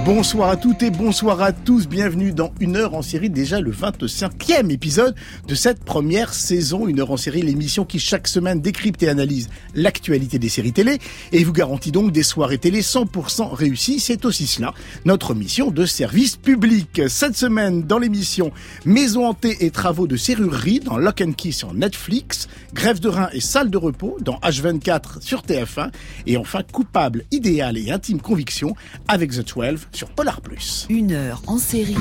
Bonsoir à toutes et bonsoir à tous, bienvenue dans Une heure en série, déjà le 25e épisode de cette première saison. Une heure en série, l'émission qui chaque semaine décrypte et analyse l'actualité des séries télé et vous garantit donc des soirées télé 100% réussies. C'est aussi cela, notre mission de service public. Cette semaine, dans l'émission Maison hantée et travaux de serrurerie dans Lock and Key sur Netflix, Grève de rein et salle de repos dans H24 sur TF1 et enfin Coupable, idéal et intime conviction avec The 12 sur Polar+. Une heure en série,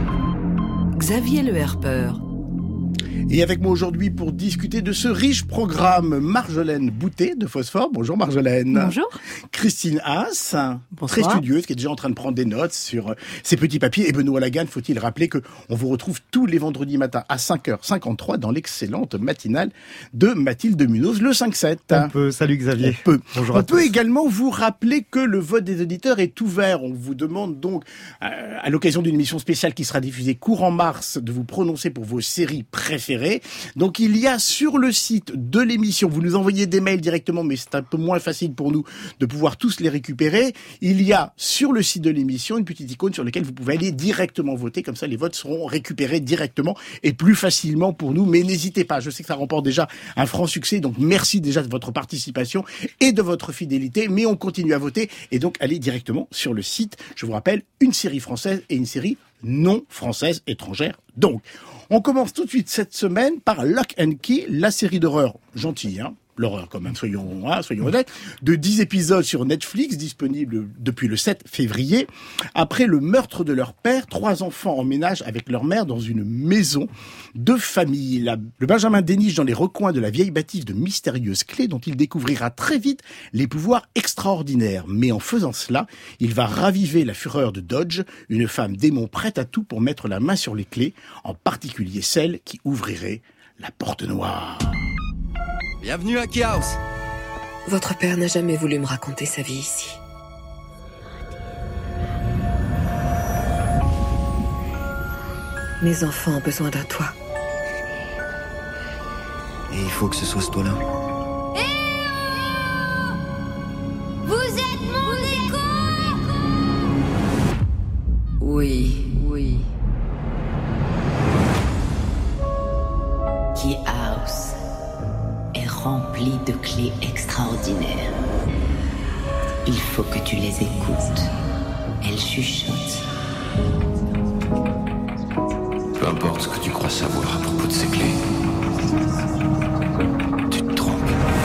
Xavier Le Herpeur. Et avec moi aujourd'hui pour discuter de ce riche programme, Marjolaine Boutet de Phosphore. Bonjour Marjolaine. Bonjour. Christine Haas, bonsoir. Très studieuse, qui est déjà en train de prendre des notes sur ses petits papiers. Et Benoît Lagarde, faut-il rappeler que on vous retrouve tous les vendredis matins à 5h53 dans l'excellente matinale de Mathilde Munoz, le 5-7. On peut. Salut Xavier. On peut également vous rappeler que le vote des auditeurs est ouvert. On vous demande donc, à l'occasion d'une émission spéciale qui sera diffusée courant mars, de vous prononcer pour vos séries préférées. Donc il y a sur le site de l'émission, vous nous envoyez des mails directement, mais c'est un peu moins facile pour nous de pouvoir tous les récupérer. Il y a sur le site de l'émission une petite icône sur laquelle vous pouvez aller directement voter, comme ça les votes seront récupérés directement et plus facilement pour nous. Mais n'hésitez pas, je sais que ça remporte déjà un franc succès, donc merci déjà de votre participation et de votre fidélité, mais on continue à voter et donc allez directement sur le site. Je vous rappelle, une série française et une série non française étrangère. Donc, on commence tout de suite cette semaine par Lock and Key, la série d'horreur gentille, l'horreur quand même, soyons honnêtes, de 10 épisodes sur Netflix, disponible depuis le 7 février. Après le meurtre de leur père, 3 enfants emménagent avec leur mère dans une maison de famille. Le Benjamin déniche dans les recoins de la vieille bâtisse de mystérieuses clés dont il découvrira très vite les pouvoirs extraordinaires. Mais en faisant cela, il va raviver la fureur de Dodge, une femme démon prête à tout pour mettre la main sur les clés, en particulier celle qui ouvrirait la porte noire. Bienvenue à Key House. Votre père n'a jamais voulu me raconter sa vie ici. Mes enfants ont besoin d'un toit. Et il faut que ce soit ce toit-là. Vous êtes mon décor. Oui. Key House est rempli de clés extraordinaires. Il faut que tu les écoutes. Elles chuchotent. Peu importe ce que tu crois savoir à propos de ces clés, tu te trompes.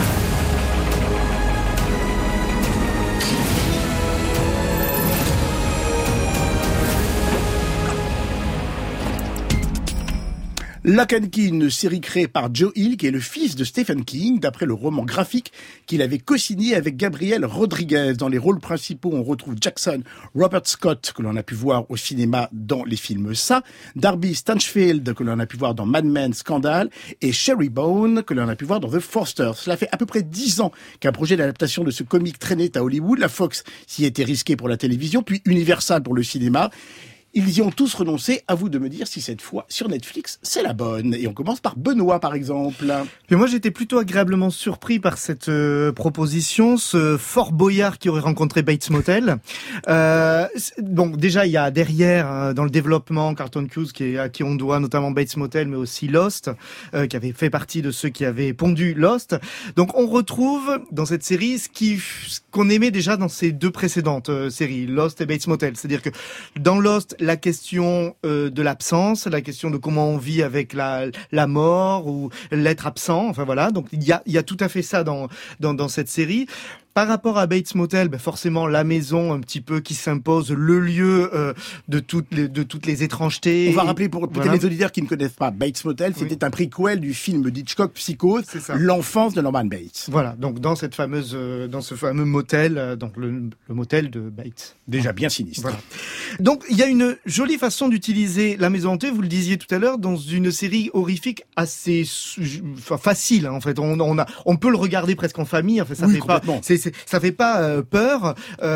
Lock and Key, une série créée par Joe Hill, qui est le fils de Stephen King, d'après le roman graphique qu'il avait co-signé avec Gabriel Rodriguez. Dans les rôles principaux, on retrouve Jackson Robert Scott, que l'on a pu voir au cinéma dans les films Ça, Darby Stanchfield, que l'on a pu voir dans Mad Men Scandal, et Sherry Bone, que l'on a pu voir dans The Fosters. Cela fait à peu près 10 ans qu'un projet d'adaptation de ce comique traînait à Hollywood. La Fox s'y était risquée pour la télévision, puis Universal pour le cinéma. Ils y ont tous renoncé. À vous de me dire si cette fois, sur Netflix, c'est la bonne. Et on commence par Benoît, par exemple. Et moi, j'étais plutôt agréablement surpris par cette proposition, ce Fort Boyard qui aurait rencontré Bates Motel. Donc déjà, il y a derrière, dans le développement, Carlton Cuse, à qui on doit notamment Bates Motel, mais aussi Lost, qui avait fait partie de ceux qui avaient pondu Lost. Donc on retrouve dans cette série ce qu'on aimait déjà dans ces deux précédentes séries, Lost et Bates Motel. C'est-à-dire que dans Lost, la question de l'absence, la question de comment on vit avec la mort ou l'être absent, enfin voilà. Donc il y a tout à fait ça dans cette série. Par rapport à Bates Motel, forcément la maison un petit peu qui s'impose, le lieu de toutes les étrangetés. On va rappeler pour les auditeurs qui ne connaissent pas Bates Motel, c'était un prequel du film d'Hitchcock Psychose, l'enfance de Norman Bates. Voilà, donc dans ce fameux motel, donc le motel de Bates. Déjà bien sinistre. Voilà. Donc il y a une jolie façon d'utiliser la maison hantée, vous le disiez tout à l'heure, dans une série horrifique assez facile. En fait, on peut le regarder presque en famille. En fait, ça fait pas. C'est ça fait pas peur.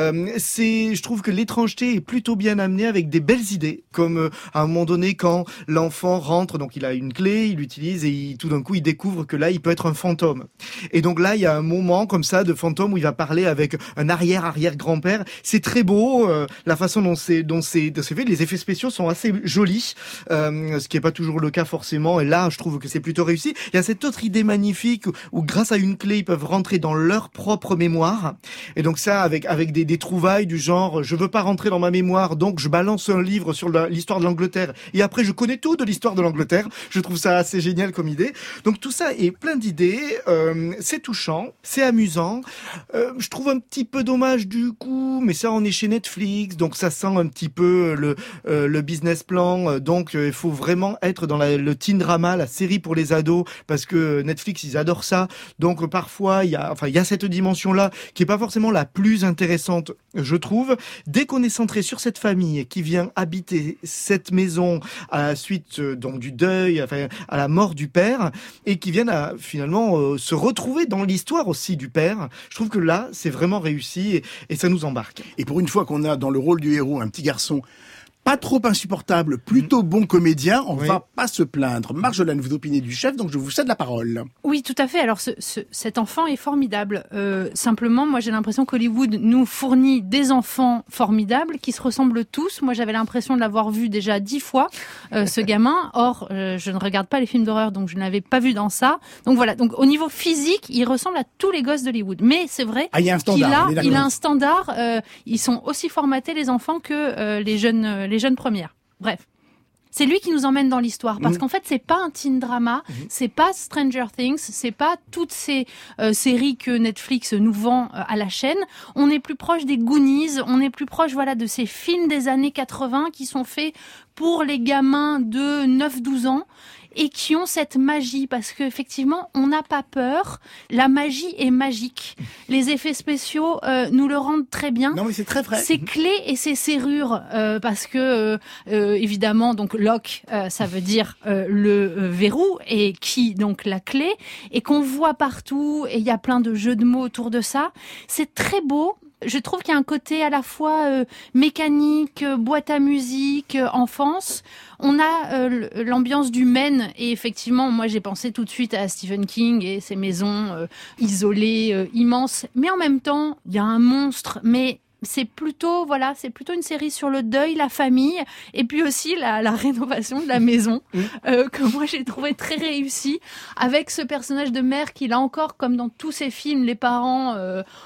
Je trouve que l'étrangeté est plutôt bien amenée avec des belles idées, comme à un moment donné quand l'enfant rentre, donc il a une clé, il l'utilise et tout d'un coup il découvre que là il peut être un fantôme. Et donc là il y a un moment comme ça de fantôme où il va parler avec un arrière-grand-père. C'est très beau, la façon dont c'est fait. Les effets spéciaux sont assez jolis, ce qui est pas toujours le cas forcément. Et là je trouve que c'est plutôt réussi. Il y a cette autre idée magnifique où grâce à une clé ils peuvent rentrer dans leur propre mémoire. Et donc ça avec des trouvailles du genre je veux pas rentrer dans ma mémoire donc je balance un livre sur l'histoire de l'Angleterre et après je connais tout de l'histoire de l'Angleterre. Je trouve ça assez génial comme idée. Donc tout ça est plein d'idées, c'est touchant, c'est amusant. Je trouve un petit peu dommage du coup, mais ça on est chez Netflix, donc ça sent un petit peu le business plan. Donc il faut vraiment être dans le teen drama, la série pour les ados, parce que Netflix ils adorent ça. Donc parfois il y a cette dimension-là qui est pas forcément la plus intéressante, je trouve. Dès qu'on est centré sur cette famille qui vient habiter cette maison à la suite donc du deuil, à la mort du père, et qui viennent à finalement se retrouver dans l'histoire aussi du père, je trouve que là c'est vraiment réussi et ça nous embarque. Et pour une fois qu'on a dans le rôle du héros un petit garçon pas trop insupportable, plutôt bon comédien, on va pas se plaindre. Marjolaine, vous opinez du chef, donc je vous cède la parole. Oui, tout à fait. Alors, cet enfant est formidable. Simplement, moi, j'ai l'impression qu'Hollywood nous fournit des enfants formidables qui se ressemblent tous. Moi, j'avais l'impression de l'avoir vu déjà 10 fois, ce gamin. Or, je ne regarde pas les films d'horreur, donc je ne l'avais pas vu dans ça. Donc voilà. Donc, au niveau physique, il ressemble à tous les gosses d'Hollywood. Mais c'est vrai il y a un standard, qu'il a un standard. Ils sont aussi formatés, les enfants, que les jeunes premières. Bref. C'est lui qui nous emmène dans l'histoire, parce qu'en fait, c'est pas un teen drama, c'est pas Stranger Things, c'est pas toutes ces séries que Netflix nous vend à la chaîne. On est plus proche des Goonies, on est plus proche, de ces films des années 80 qui sont faits pour les gamins de 9-12 ans. Et qui ont cette magie, parce qu'effectivement, on n'a pas peur. La magie est magique. Les effets spéciaux nous le rendent très bien. Non, mais c'est très vrai. Ces clés et ces serrures, parce que évidemment, donc lock, ça veut dire le verrou, et key, donc la clé, et qu'on voit partout. Et il y a plein de jeux de mots autour de ça. C'est très beau. Je trouve qu'il y a un côté à la fois mécanique, boîte à musique, enfance. On a l'ambiance du Maine, et effectivement, moi j'ai pensé tout de suite à Stephen King et ses maisons isolées, immenses. Mais en même temps, il y a un monstre, mais c'est plutôt une série sur le deuil, la famille, et puis aussi la rénovation de la maison, que moi j'ai trouvé très réussie, avec ce personnage de mère qui, là encore, comme dans tous ces films, les parents,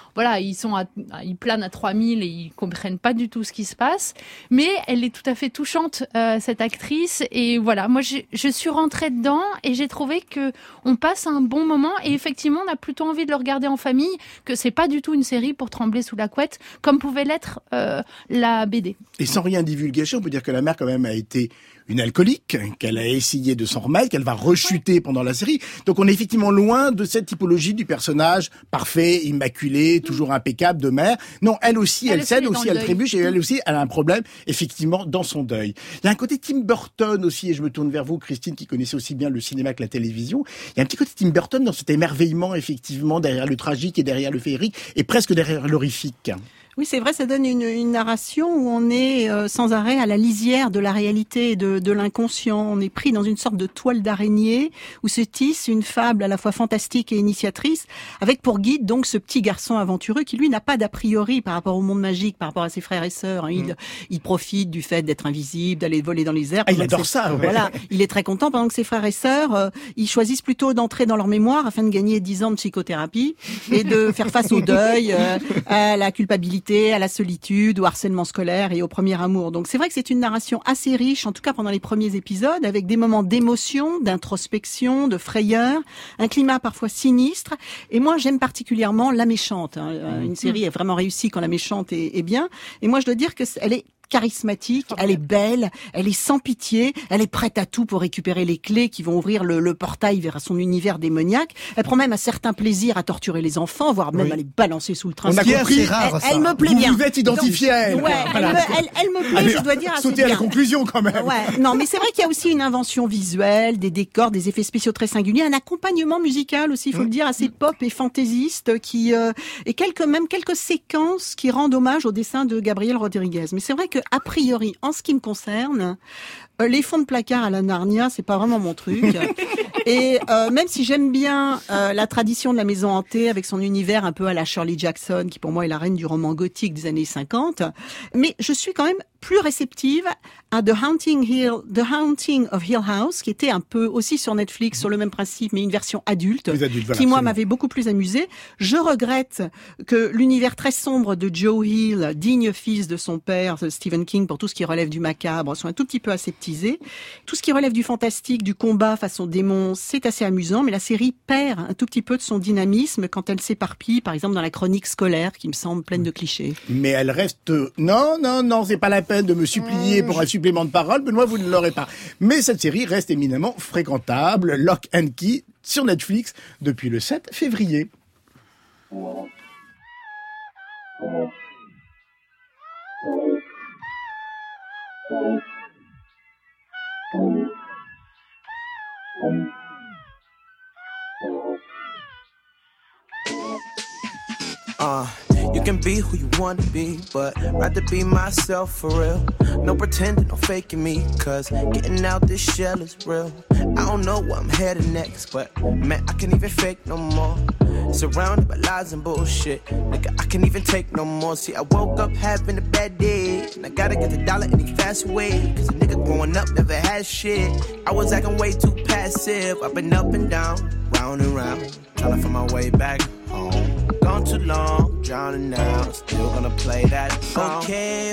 ils planent à 3000 et ils comprennent pas du tout ce qui se passe, mais elle est tout à fait touchante, cette actrice, et voilà, moi je suis rentrée dedans et j'ai trouvé que on passe un bon moment, et effectivement on a plutôt envie de le regarder en famille, que c'est pas du tout une série pour trembler sous la couette, comme pouvait l'être la BD. Et sans rien divulguer, on peut dire que la mère quand même a été une alcoolique, qu'elle a essayé de s'en remettre, qu'elle va rechuter pendant la série. Donc on est effectivement loin de cette typologie du personnage parfait, immaculé, toujours impeccable de mère. Non, elle aussi, elle cède aussi, elle trébuche, et elle aussi, elle a un problème, effectivement, dans son deuil. Il y a un côté Tim Burton aussi, et je me tourne vers vous, Christine, qui connaissait aussi bien le cinéma que la télévision. Il y a un petit côté Tim Burton dans cet émerveillement, effectivement, derrière le tragique et derrière le féerique, et presque derrière l'horrifique. Oui, c'est vrai, ça donne une narration où on est sans arrêt à la lisière de la réalité et de l'inconscient. On est pris dans une sorte de toile d'araignée où se tisse une fable à la fois fantastique et initiatrice, avec pour guide donc ce petit garçon aventureux qui, lui, n'a pas d'a priori par rapport au monde magique, par rapport à ses frères et sœurs. Il profite du fait d'être invisible, d'aller voler dans les airs. Ah, il adore ça, ouais. Voilà, il est très content, pendant que ses frères et sœurs, ils choisissent plutôt d'entrer dans leur mémoire afin de gagner 10 ans de psychothérapie et de faire face au deuil, à la culpabilité, à la solitude, au harcèlement scolaire et au premier amour. Donc c'est vrai que c'est une narration assez riche, en tout cas pendant les premiers épisodes, avec des moments d'émotion, d'introspection, de frayeur, un climat parfois sinistre. Et moi j'aime particulièrement La Méchante. Une série est vraiment réussie quand La Méchante est bien. Et moi je dois dire que elle est charismatique, elle est belle, elle est sans pitié, elle est prête à tout pour récupérer les clés qui vont ouvrir le portail vers son univers démoniaque. Elle prend même un certain plaisir à torturer les enfants, voire même à les balancer sous le train. On a compris. Elle me plaît bien. Vous êtes identifié à elle. Ouais, voilà. elle me plaît, je dois dire assez Sautez à la bien. conclusion quand même. Ouais, non, mais c'est vrai qu'il y a aussi une invention visuelle, des décors, des effets spéciaux très singuliers, un accompagnement musical aussi, il faut le dire, assez pop et fantaisiste, qui et quelques séquences qui rendent hommage au dessin de Gabriel Rodriguez. Mais c'est vrai que a priori, en ce qui me concerne, les fonds de placard à la Narnia, c'est pas vraiment mon truc. Et même si j'aime bien la tradition de la maison hantée avec son univers un peu à la Shirley Jackson, qui pour moi est la reine du roman gothique des années 50, mais je suis quand même plus réceptive à The Haunting of Hill House, qui était un peu aussi sur Netflix, sur le même principe, mais une version adulte, qui moi m'avait beaucoup plus amusée. Je regrette que l'univers très sombre de Joe Hill, digne fils de son père, Stephen King, pour tout ce qui relève du macabre, soit un tout petit peu aseptisé. Tout ce qui relève du fantastique, du combat face aux démons, c'est assez amusant, mais la série perd un tout petit peu de son dynamisme quand elle s'éparpille, par exemple dans la chronique scolaire, qui me semble pleine de clichés. Mais elle reste... Non, c'est pas la peine de me supplier pour un supplément de parole, Benoît, vous ne l'aurez pas. Mais cette série reste éminemment fréquentable, Lock and Key, sur Netflix, depuis le 7 février. You can be who you want to be, but rather be myself for real. No pretending, no faking me, cause getting out this shell is real. I don't know where I'm headed next, but man, I can't even fake no more. Surrounded by lies and bullshit, nigga, I can't even take no more. See, I woke up having a bad day, and I gotta get the dollar any fast way, cause a nigga growing up never had shit. I was acting way too passive, I've been up and down, round and round, trying to find my way back home. Gone too long, drowning now, still gonna play that song. Okay,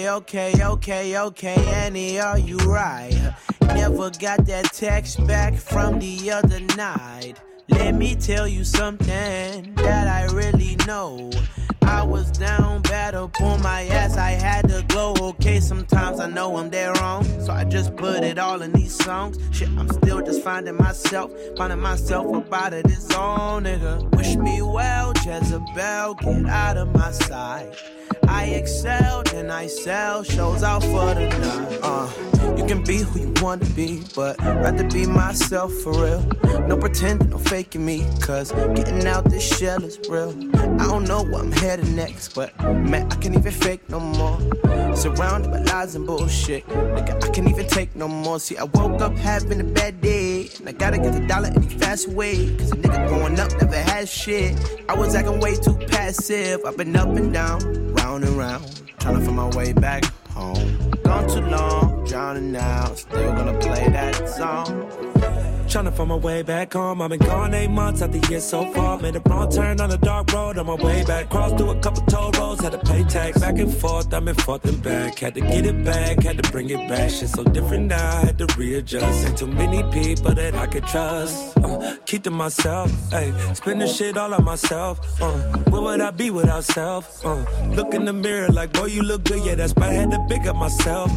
Annie, are you right? Never got that text back from the other night. Let me tell you something that I really know. I was down bad up on my ass, I had to glow. Okay, sometimes I know I'm dead wrong, so I just put it all in these songs. Shit, I'm still just finding myself about it, it's all, nigga. Wish me well, Jezebel, get out of my sight. I excelled and I sell shows out for the night. You can be who you want to be, but rather be myself for real. No pretending, no faking me, cause getting out this shell is real. I don't know where I'm headed next, but man, I can't even fake no more. Surrounded by lies and bullshit, nigga, I can't even take no more. See, I woke up having a bad day, and I gotta get the dollar any fast way, cause a nigga growing up never had shit. I was acting way too passive, I've been up and down, round and round, trying to find my way back home. Gone too long, drowning now, still gonna play that song. Tryna find my way back home. I've been gone 8 months out the year so far. Made a wrong turn on a dark road on my way back. Crossed through a couple toll roads, had to pay tax. Back and forth, I've been forth and back. Had to get it back, had to bring it back. Shit so different now, had to readjust. Ain't too many people that I could trust. Keep to myself, ayy. Spend the shit all on myself. Where would I be without self? Look in the mirror like, boy, you look good. Yeah, that's why I had to big up myself.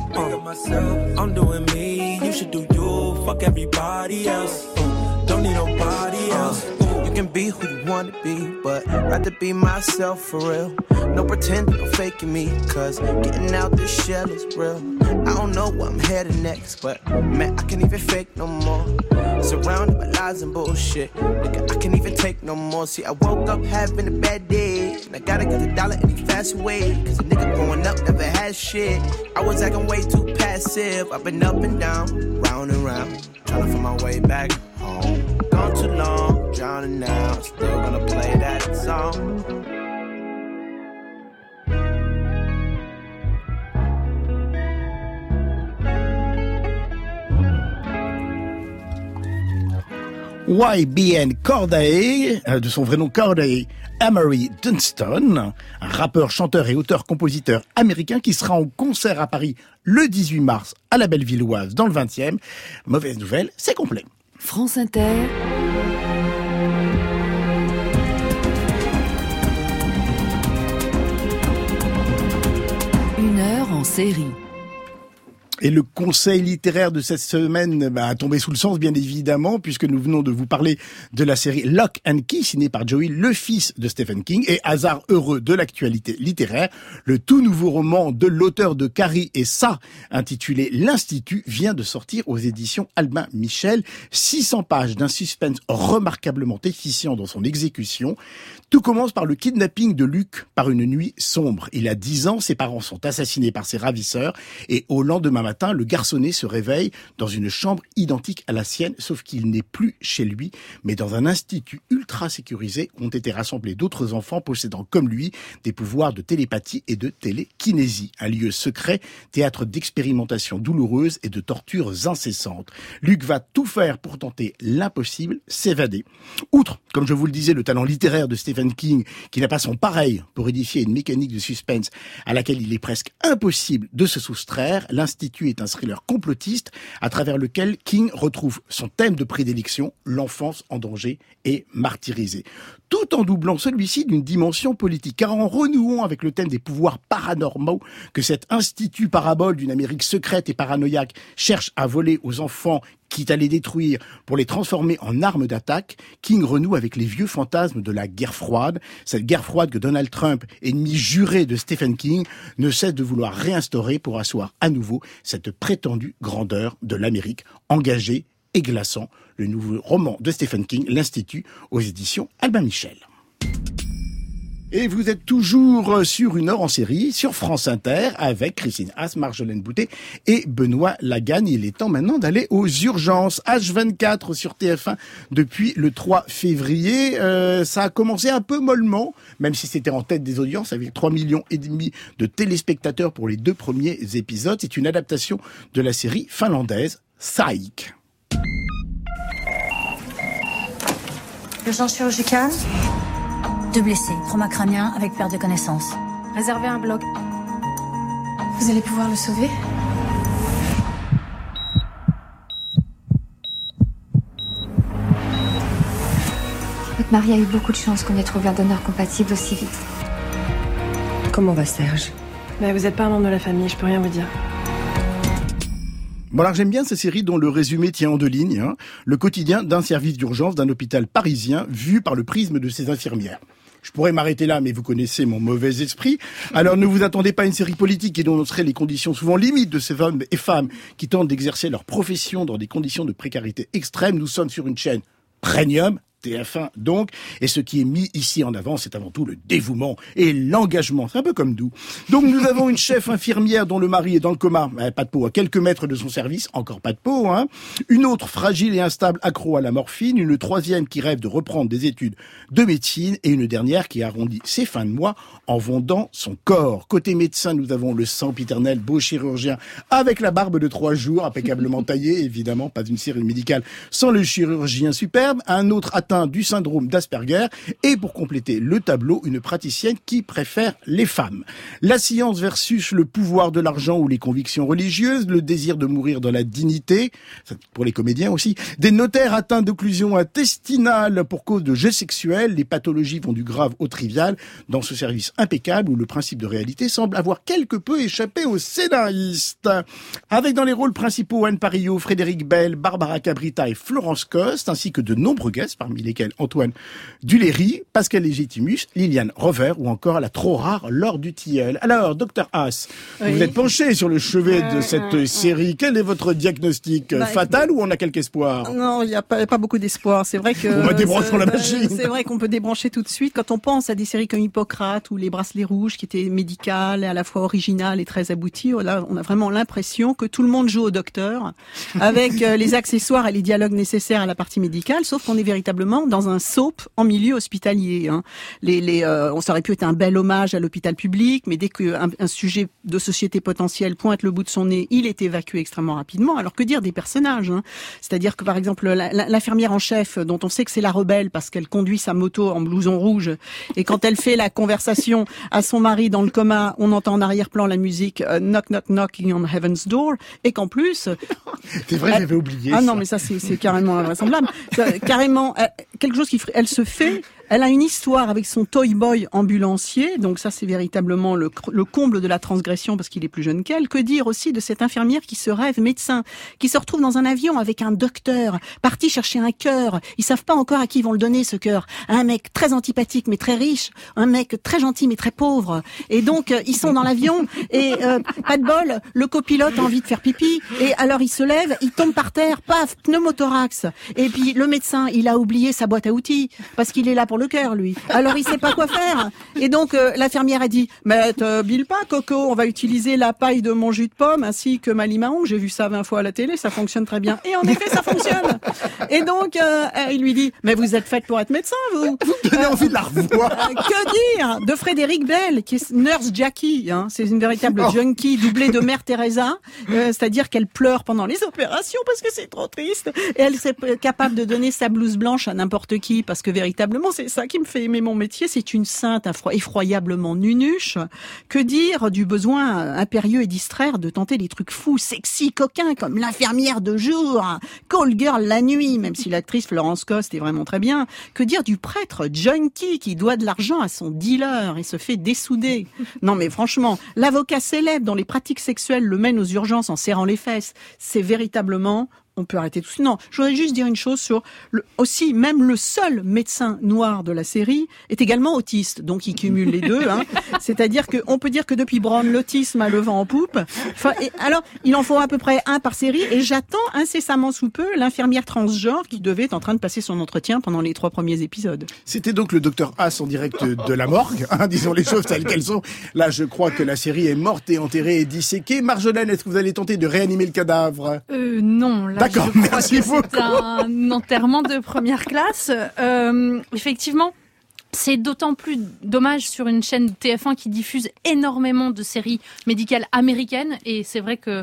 I'm doing me, you should do you. Fuck everybody else. Don't need nobody else. You can be who you wanna be, but rather be myself for real. No pretending, no faking me, cause getting out this shell is real. I don't know where I'm headed next, but man, I can't even fake no more. Surrounded by lies and bullshit, nigga, I can't even take no more. See, I woke up having a bad day, and I gotta get the dollar any fast way, cause a nigga growing up never had shit. I was acting way too passive, I've been up and down, round and round, trying to find my way back home. Gone too long, drowning now, still gonna play that song. YBN Cordae, de son vrai nom Cordae Amory Dunston, un rappeur, chanteur et auteur-compositeur américain qui sera en concert à Paris le 18 mars à la Bellevilloise dans le 20e. Mauvaise nouvelle, c'est complet. France Inter. Une heure en série. Et le conseil littéraire de cette semaine a tombé sous le sens, bien évidemment, puisque nous venons de vous parler de la série Lock and Key, signée par Joey, le fils de Stephen King, et hasard heureux de l'actualité littéraire, le tout nouveau roman de l'auteur de Carrie et ça, intitulé L'Institut, vient de sortir aux éditions Albin Michel. 600 pages d'un suspense remarquablement efficient dans son exécution. Tout commence par le kidnapping de Luc par une nuit sombre. Il a 10 ans, ses parents sont assassinés par ses ravisseurs, et au lendemain matin, le garçonnet se réveille dans une chambre identique à la sienne, sauf qu'il n'est plus chez lui, mais dans un institut ultra sécurisé où ont été rassemblés d'autres enfants possédant comme lui des pouvoirs de télépathie et de télékinésie. Un lieu secret, théâtre d'expérimentations douloureuses et de tortures incessantes. Luc va tout faire pour tenter l'impossible, s'évader. Outre, comme je vous le disais, le talent littéraire de Stephen King, qui n'a pas son pareil pour édifier une mécanique de suspense à laquelle il est presque impossible de se soustraire, l'Institut est un thriller complotiste à travers lequel King retrouve son thème de prédilection, l'enfance en danger et martyrisée. Tout en doublant celui-ci d'une dimension politique, car en renouant avec le thème des pouvoirs paranormaux que cet institut parabole d'une Amérique secrète et paranoïaque cherche à voler aux enfants, quitte à les détruire pour les transformer en armes d'attaque, King renoue avec les vieux fantasmes de la guerre froide, cette guerre froide que Donald Trump, ennemi juré de Stephen King, ne cesse de vouloir réinstaurer pour asseoir à nouveau cette prétendue grandeur de l'Amérique engagée et glaçant. Le nouveau roman de Stephen King, L'Institut, aux éditions Albin Michel. Et vous êtes toujours sur Une heure en série, sur France Inter, avec Christine Haas, Marjolaine Boutet et Benoît Lagagne. Il est temps maintenant d'aller aux urgences. H24 sur TF1 depuis le 3 février. Ça a commencé un peu mollement, même si c'était en tête des audiences, avec 3,5 millions de téléspectateurs pour les 2 premiers épisodes. C'est une adaptation de la série finlandaise Psych. Urgence chirurgicale. 2 blessés, trauma crânien avec perte de connaissance. Réservez un bloc. Vous allez pouvoir le sauver ? Votre mari a eu beaucoup de chance qu'on ait trouvé un donneur compatible aussi vite. Comment va Serge ? Mais vous n'êtes pas un membre de la famille, je peux rien vous dire. Bon, alors j'aime bien cette série dont le résumé tient en 2 lignes. Le quotidien d'un service d'urgence d'un hôpital parisien vu par le prisme de ses infirmières. Je pourrais m'arrêter là, mais vous connaissez mon mauvais esprit. Alors ne vous attendez pas à une série politique qui dénoncerait les conditions souvent limites de ces hommes et femmes qui tentent d'exercer leur profession dans des conditions de précarité extrême. Nous sommes sur une chaîne premium, TF1 donc, et ce qui est mis ici en avant, c'est avant tout le dévouement et l'engagement. C'est un peu comme nous. Donc nous avons une chef infirmière dont le mari est dans le coma, pas de peau, à quelques mètres de son service, encore pas de peau, Une autre fragile et instable accro à la morphine, une troisième qui rêve de reprendre des études de médecine, et une dernière qui arrondit ses fins de mois en vendant son corps. Côté médecin, nous avons le sempiternel beau chirurgien avec la barbe de 3 jours, impeccablement taillée, évidemment, pas une série médicale sans le chirurgien superbe, un autre atteint du syndrome d'Asperger, et pour compléter le tableau, une praticienne qui préfère les femmes. La science versus le pouvoir de l'argent ou les convictions religieuses, le désir de mourir dans la dignité, pour les comédiens aussi, des notaires atteints d'occlusion intestinale pour cause de jeux sexuels, les pathologies vont du grave au trivial, dans ce service impeccable où le principe de réalité semble avoir quelque peu échappé aux scénaristes. Avec dans les rôles principaux Anne Parillot, Frédéric Bell, Barbara Cabrita et Florence Coste, ainsi que de nombreux guests, parmi lesquels Antoine Duléry, Pascal Légitimus, Liliane Rover ou encore la trop rare Laure Dutilleul. Alors, Dr Haas, oui. Vous êtes penché sur le chevet de cette série. Quel est votre diagnostic fatal ou on a quelque espoir? Non, il n'y a pas beaucoup d'espoir. C'est vrai que on va débrancher la machine. C'est vrai qu'on peut débrancher tout de suite. Quand on pense à des séries comme Hippocrate ou Les Bracelets Rouges, qui étaient médicales, à la fois originales et très abouties, là, on a vraiment l'impression que tout le monde joue au docteur, avec les accessoires et les dialogues nécessaires à la partie médicale, sauf qu'on est véritablement dans un soap en milieu hospitalier. Ça aurait pu être un bel hommage à l'hôpital public, mais dès qu'un sujet de société potentielle pointe le bout de son nez, il est évacué extrêmement rapidement. Alors que dire des personnages, C'est-à-dire que par exemple l'infirmière en chef, dont on sait que c'est la rebelle parce qu'elle conduit sa moto en blouson rouge, et quand elle fait la conversation à son mari dans le coma, on entend en arrière-plan la musique Knock Knock Knocking on Heaven's Door, et qu'en plus c'est vrai, j'avais oublié. Ah non, mais ça c'est carrément invraisemblable. Carrément quelque chose elle se fait Elle a une histoire avec son toy boy ambulancier, donc ça c'est véritablement le comble de la transgression parce qu'il est plus jeune qu'elle. Que dire aussi de cette infirmière qui se rêve médecin, qui se retrouve dans un avion avec un docteur, parti chercher un cœur. Ils savent pas encore à qui ils vont le donner ce cœur. Un mec très antipathique mais très riche, un mec très gentil mais très pauvre. Et donc ils sont dans l'avion et pas de bol, le copilote a envie de faire pipi et alors il se lève, il tombe par terre, paf, pneumothorax. Et puis le médecin, il a oublié sa boîte à outils parce qu'il est là pour le cœur lui. Alors il sait pas quoi faire. Et donc l'infirmière a dit "Mais t'habilles pas Coco, on va utiliser la paille de mon jus de pomme ainsi que ma limaon, j'ai vu ça 20 fois à la télé, ça fonctionne très bien." Et en effet, ça fonctionne. Et donc il lui dit "Mais vous êtes faite pour être médecin vous." Vous donnez envie de la revoir. Que dire de Frédéric Bell qui est Nurse Jackie, hein, c'est une véritable junkie doublée de Mère Teresa, c'est-à-dire qu'elle pleure pendant les opérations parce que c'est trop triste et elle est capable de donner sa blouse blanche à n'importe qui parce que véritablement c'est ça qui me fait aimer mon métier, c'est une sainte effroyablement nunuche. Que dire du besoin impérieux et distraire de tenter des trucs fous, sexy, coquins comme l'infirmière de jour, call girl la nuit, même si l'actrice Florence Coste est vraiment très bien. Que dire du prêtre junkie qui doit de l'argent à son dealer et se fait dessouder. Non mais franchement, l'avocat célèbre dont les pratiques sexuelles le mènent aux urgences en serrant les fesses, c'est véritablement... On peut arrêter tout ça. Non, je voudrais juste dire une chose sur aussi, même le seul médecin noir de la série est également autiste, donc il cumule les deux. Hein. C'est-à-dire qu'on peut dire que depuis Brown, l'autisme a le vent en poupe. Enfin, et alors, il en faut à peu près un par série, et j'attends incessamment sous peu l'infirmière transgenre qui devait être en train de passer son entretien pendant les 3 premiers épisodes. C'était donc le docteur Haas en direct de la morgue, hein, disons les choses telles qu'elles sont. Là, je crois que la série est morte et enterrée et disséquée. Marjolaine, est-ce que vous allez tenter de réanimer le cadavre ? Non, là, d'accord, merci beaucoup. C'est un enterrement de première classe. Effectivement, c'est d'autant plus dommage sur une chaîne TF1 qui diffuse énormément de séries médicales américaines. Et c'est vrai que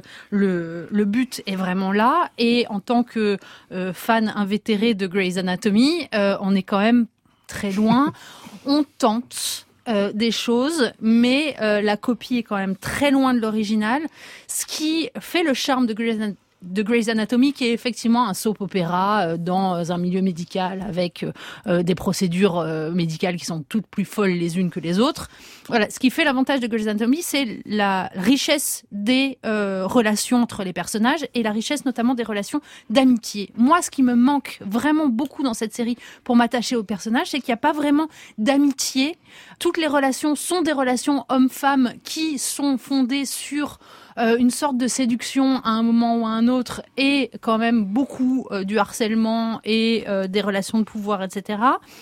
le but est vraiment là. Et en tant que fan invétéré de Grey's Anatomy, on est quand même très loin. On tente des choses, mais la copie est quand même très loin de l'original. Ce qui fait le charme de Grey's Anatomy, qui est effectivement un soap opéra dans un milieu médical avec des procédures médicales qui sont toutes plus folles les unes que les autres. Voilà, ce qui fait l'avantage de Grey's Anatomy, c'est la richesse des relations entre les personnages et la richesse notamment des relations d'amitié. Moi, ce qui me manque vraiment beaucoup dans cette série pour m'attacher aux personnages, c'est qu'il n'y a pas vraiment d'amitié. Toutes les relations sont des relations hommes-femmes qui sont fondées sur une sorte de séduction à un moment ou à un autre et quand même beaucoup du harcèlement et des relations de pouvoir, etc.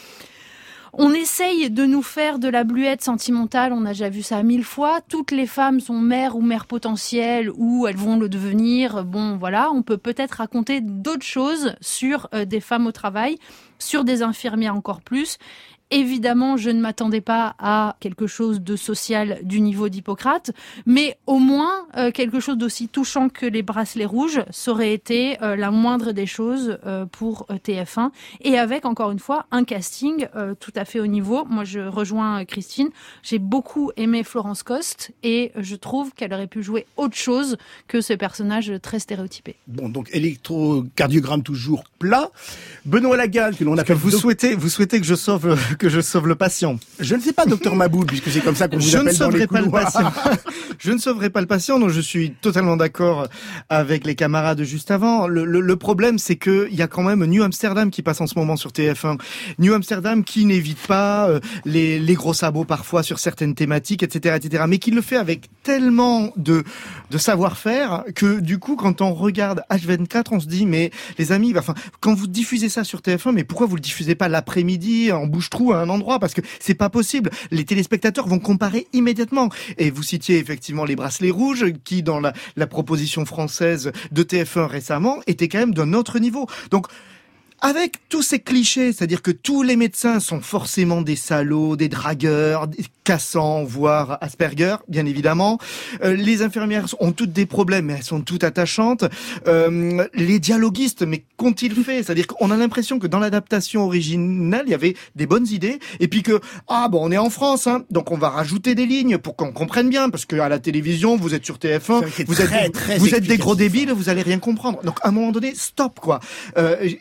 On essaye de nous faire de la bluette sentimentale, on a déjà vu ça 1000 fois. Toutes les femmes sont mères ou mères potentielles ou elles vont le devenir. Bon, voilà, on peut peut-être raconter d'autres choses sur des femmes au travail, sur des infirmières encore plus. Évidemment, je ne m'attendais pas à quelque chose de social du niveau d'Hippocrate, mais au moins quelque chose d'aussi touchant que les bracelets rouges, ça aurait été la moindre des choses pour TF1. Et avec, encore une fois, un casting tout à fait au niveau. Moi, je rejoins Christine. J'ai beaucoup aimé Florence Coste et je trouve qu'elle aurait pu jouer autre chose que ce personnage très stéréotypé. Bon, donc électrocardiogramme toujours plat. Benoît Lagal, que l'on appelle... Vous souhaitez que je sauve le patient. Je ne sais pas, docteur Maboul, puisque c'est comme ça qu'on vous appelle dans les couloirs. Je ne sauverai pas le patient, donc je suis totalement d'accord avec les camarades juste avant. Le problème, c'est que il y a quand même New Amsterdam qui passe en ce moment sur TF1. New Amsterdam qui n'évite pas les gros sabots parfois sur certaines thématiques, etc., mais qui le fait avec tellement de savoir-faire que du coup, quand on regarde H24, on se dit, mais les amis, quand vous diffusez ça sur TF1, mais pourquoi vous le diffusez pas l'après-midi en bouche-trou à un endroit? Parce que c'est pas possible. Les téléspectateurs vont comparer immédiatement. Et vous citiez effectivement les bracelets rouges qui, dans la proposition française de TF1 récemment, étaient quand même d'un autre niveau. Donc, avec tous ces clichés, c'est-à-dire que tous les médecins sont forcément des salauds, des dragueurs, des cassants, voire Asperger, bien évidemment. Les infirmières ont toutes des problèmes, mais elles sont toutes attachantes. Les dialoguistes, mais qu'ont-ils fait? C'est-à-dire qu'on a l'impression que dans l'adaptation originale, il y avait des bonnes idées, et puis que, on est en France, hein, donc on va rajouter des lignes pour qu'on comprenne bien, parce qu'à la télévision, vous êtes sur TF1, vous êtes des gros débiles, vous allez rien comprendre. Donc à un moment donné, stop, quoi. Il y a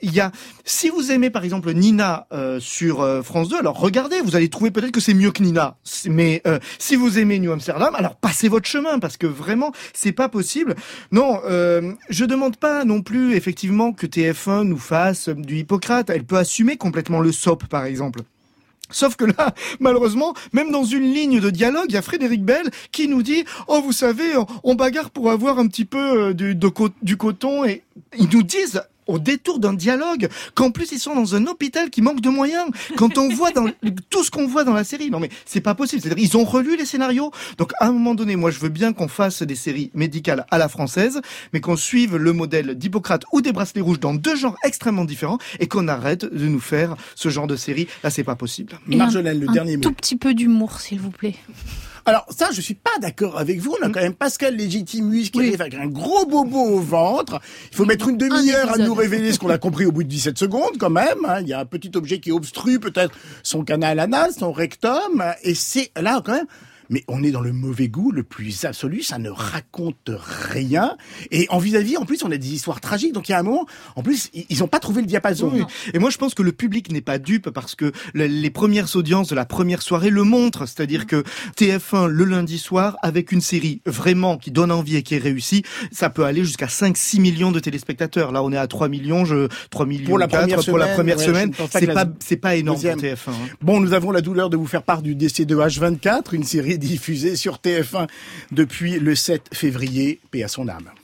Si vous aimez par exemple Nina sur France 2, alors regardez, vous allez trouver peut-être que c'est mieux que Nina. Mais si vous aimez New Amsterdam, alors passez votre chemin parce que vraiment c'est pas possible. Non, je demande pas non plus effectivement que TF1 nous fasse du Hippocrate. Elle peut assumer complètement le soap par exemple. Sauf que là, malheureusement, même dans une ligne de dialogue, il y a Frédéric Bell qui nous dit « Oh, vous savez, on bagarre pour avoir un petit peu du coton » et ils nous disent au détour d'un dialogue qu'en plus ils sont dans un hôpital qui manque de moyens. Quand on voit dans tout ce qu'on voit dans la série, non mais c'est pas possible. C'est-à-dire ils ont relu les scénarios. Donc à un moment donné, moi je veux bien qu'on fasse des séries médicales à la française, mais qu'on suive le modèle d'Hippocrate ou des Bracelets Rouges dans deux genres extrêmement différents et qu'on arrête de nous faire ce genre de série. Là c'est pas possible. Et Marjolaine, le dernier mot. Un tout petit peu d'humour, s'il vous plaît. Alors ça, je suis pas d'accord avec vous. On a quand même Pascal Légitimus qui arrive avec un gros bobo au ventre. Il faut mettre une demi-heure à nous révéler ce qu'on a compris au bout de 17 secondes quand même. Il y a un petit objet qui obstrue peut-être son canal anal, son rectum. Et c'est là quand même... Mais on est dans le mauvais goût le plus absolu, ça ne raconte rien. Et en vis-à-vis, en plus, on a des histoires tragiques. Donc il y a un moment, en plus, ils n'ont pas trouvé le diapason. Oui. Et moi, je pense que le public n'est pas dupe parce que les premières audiences de la première soirée le montrent. C'est-à-dire que TF1, le lundi soir, avec une série vraiment qui donne envie et qui est réussie, ça peut aller jusqu'à 5-6 millions de téléspectateurs. Là, on est à 3 millions, 3 millions pour la première semaine. C'est pas énorme pour TF1. Hein. Bon, nous avons la douleur de vous faire part du décès de H24, une série diffusée sur TF1 depuis le 7 février. Paix à son âme.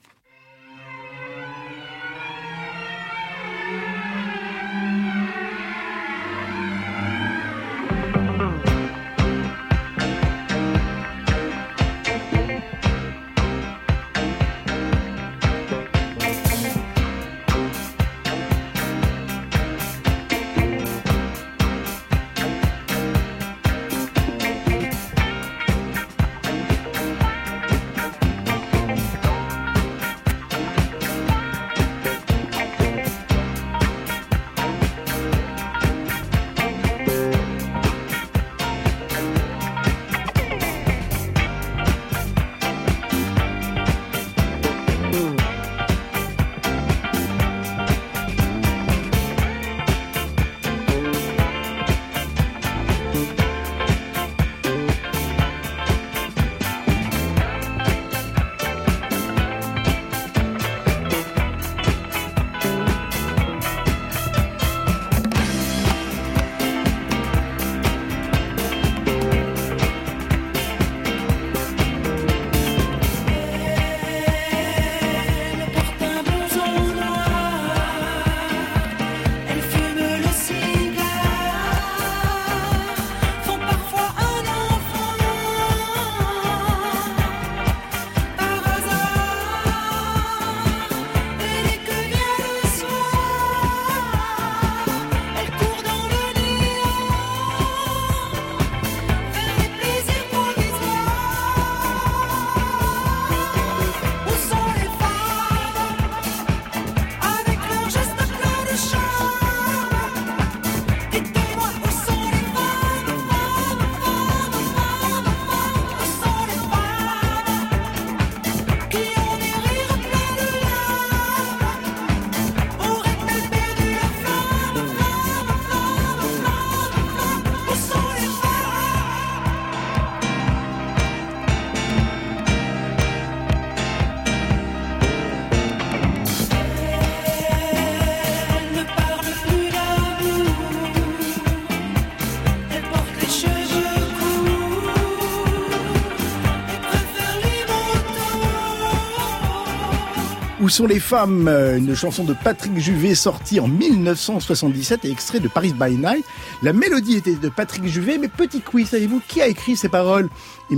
Où sont les femmes, une chanson de Patrick Juvet sortie en 1977 et extrait de Paris by Night. La mélodie était de Patrick Juvet, mais petit quiz, savez-vous qui a écrit ces paroles immortelles ?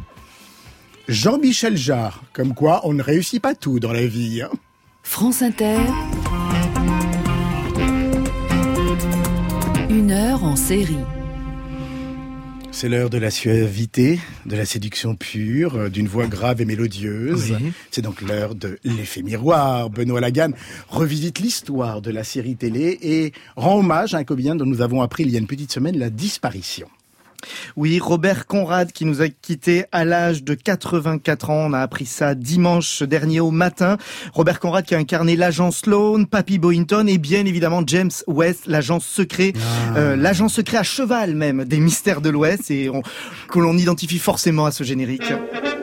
Jean-Michel Jarre. Comme quoi, on ne réussit pas tout dans la vie. Hein. France Inter. 1 heure en série. C'est l'heure de la suavité, de la séduction pure, d'une voix grave et mélodieuse. Oui. C'est donc l'heure de l'effet miroir. Benoît Laganne revisite l'histoire de la série télé et rend hommage à un comédien dont nous avons appris il y a une petite semaine la disparition. Oui, Robert Conrad qui nous a quittés à l'âge de 84 ans. On a appris ça dimanche dernier au matin. Robert Conrad qui a incarné l'agent Sloan, Papy Boynton et bien évidemment James West, l'agent secret à cheval même des mystères de l'Ouest et que l'on identifie forcément à ce générique.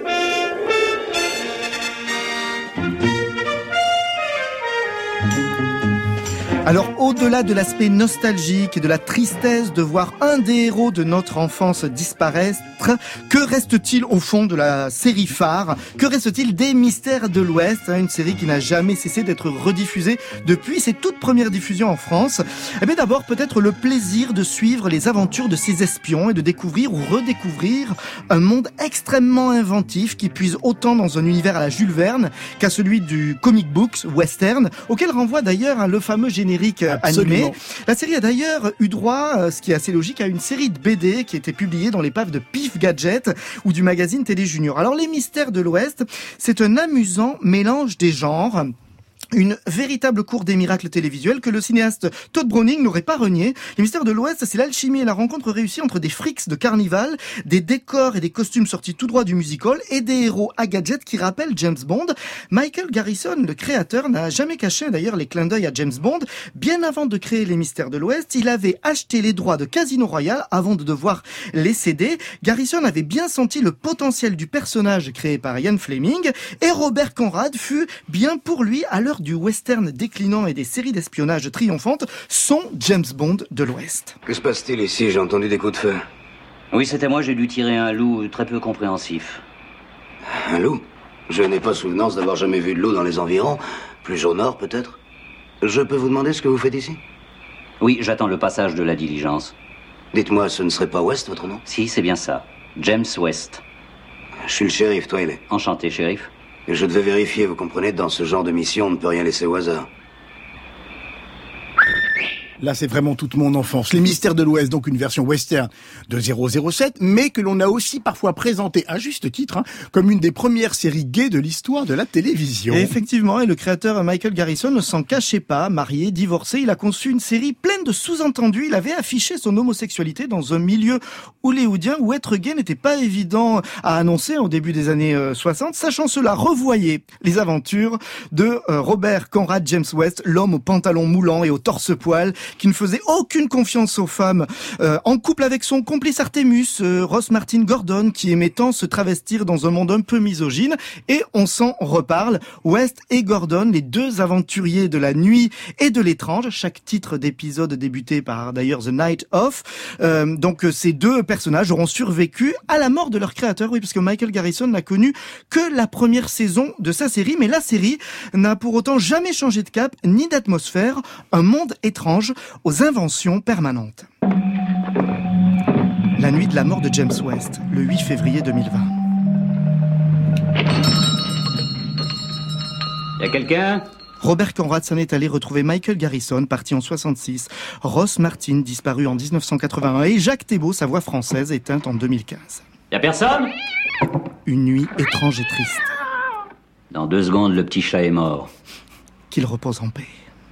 Alors, au-delà de l'aspect nostalgique et de la tristesse de voir un des héros de notre enfance disparaître, que reste-t-il au fond de la série phare ? Que reste-t-il des Mystères de l'Ouest ? Une série qui n'a jamais cessé d'être rediffusée depuis ses toutes premières diffusions en France. Eh bien, d'abord, peut-être le plaisir de suivre les aventures de ces espions et de découvrir ou redécouvrir un monde extrêmement inventif qui puise autant dans un univers à la Jules Verne qu'à celui du comic books western, auquel renvoie d'ailleurs le fameux générique animé. La série a d'ailleurs eu droit, ce qui est assez logique, à une série de BD qui était publiée dans l'épave de Pif Gadget ou du magazine Télé Junior. Alors les Mystères de l'Ouest, c'est un amusant mélange des genres. Une véritable cour des miracles télévisuels que le cinéaste Todd Browning n'aurait pas renié. Les Mystères de l'Ouest, c'est l'alchimie et la rencontre réussie entre des frics de carnival, des décors et des costumes sortis tout droit du musical et des héros à gadgets qui rappellent James Bond. Michael Garrison, le créateur, n'a jamais caché d'ailleurs les clins d'œil à James Bond. Bien avant de créer les Mystères de l'Ouest, il avait acheté les droits de Casino Royale avant de devoir les céder. Garrison avait bien senti le potentiel du personnage créé par Ian Fleming et Robert Conrad fut bien pour lui à l'heure du western déclinant et des séries d'espionnage triomphantes, son James Bond de l'Ouest. Que se passe-t-il ici ? J'ai entendu des coups de feu. Oui, c'était moi, j'ai dû tirer un loup très peu compréhensif. Un loup ? Je n'ai pas souvenance d'avoir jamais vu de loup dans les environs. Plus au nord, peut-être ? Je peux vous demander ce que vous faites ici ? Oui, j'attends le passage de la diligence. Dites-moi, ce ne serait pas West, votre nom ? Si, c'est bien ça. James West. Je suis le shérif, Twiley. Enchanté, shérif. Et je devais vérifier, vous comprenez, dans ce genre de mission, on ne peut rien laisser au hasard. Là, c'est vraiment toute mon enfance. Les Mystères de l'Ouest, donc une version western de 007, mais que l'on a aussi parfois présenté, à juste titre, comme une des premières séries gays de l'histoire de la télévision. Et effectivement, et le créateur Michael Garrison ne s'en cachait pas. Marié, divorcé, il a conçu une série pleine de sous-entendus. Il avait affiché son homosexualité dans un milieu hollywoodien où être gay n'était pas évident à annoncer au début des années 60. Sachant cela, revoyez les aventures de Robert Conrad James West, l'homme aux pantalons moulants et au torse-poil, qui ne faisait aucune confiance aux femmes, en couple avec son complice Artemus, Ross Martin Gordon, qui aimait tant se travestir dans un monde un peu misogyne, et on s'en reparle. West et Gordon, les deux aventuriers de la nuit et de l'étrange, chaque titre d'épisode débuté par d'ailleurs The Night Of. Donc ces deux personnages auront survécu à la mort de leur créateur, oui, parce que Michael Garrison n'a connu que la première saison de sa série, mais la série n'a pour autant jamais changé de cap ni d'atmosphère, un monde étrange aux inventions permanentes. La nuit de la mort de James West, le 8 février 2020. Y a quelqu'un ? Robert Conrad s'en est allé retrouver Michael Garrison, parti en 66, Ross Martin, disparu en 1981, et Jacques Thébault, sa voix française, éteinte en 2015. Y a personne ? Une nuit étrange et triste. Dans 2 secondes, le petit chat est mort. Qu'il repose en paix.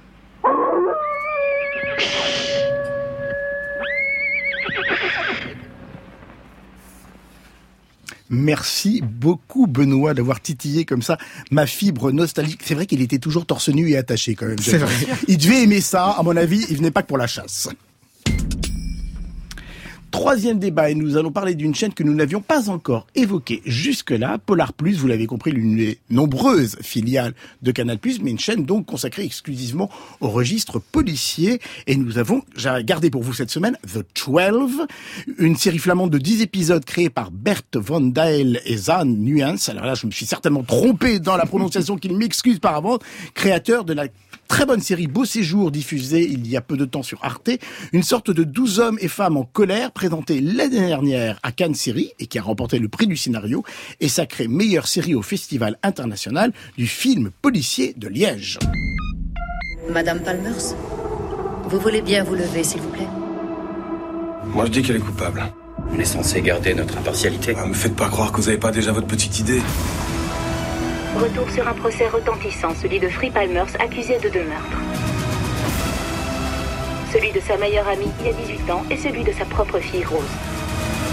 Merci beaucoup, Benoît, d'avoir titillé comme ça ma fibre nostalgique. C'est vrai qu'il était toujours torse nu et attaché, quand même. C'est vrai. Il devait aimer ça. À mon avis, il venait pas que pour la chasse. Troisième débat, et nous allons parler d'une chaîne que nous n'avions pas encore évoquée jusque-là, Polar+, vous l'avez compris, l'une des nombreuses filiales de Canal+, mais une chaîne donc consacrée exclusivement au registre policier. Et nous avons gardé pour vous cette semaine The 12, une série flamande de 10 épisodes créée par Bert Van Dael et Zan Nuance. Alors là, je me suis certainement trompé dans la prononciation, qu'il m'excuse par avance, créateur de la très bonne série Beau Séjour, diffusée il y a peu de temps sur Arte, une sorte de 12 hommes et femmes en colère, présentée l'année dernière à Cannes Série et qui a remporté le prix du scénario et sacrée meilleure série au Festival international du film policier de Liège. Madame Palmers, vous voulez bien vous lever, s'il vous plaît ? Moi, je dis qu'elle est coupable. On est censé garder notre impartialité. Me faites pas croire que vous avez pas déjà votre petite idée. Retour sur un procès retentissant, celui de Free Palmers, accusé de 2 meurtres. Celui de sa meilleure amie il y a 18 ans et celui de sa propre fille Rose.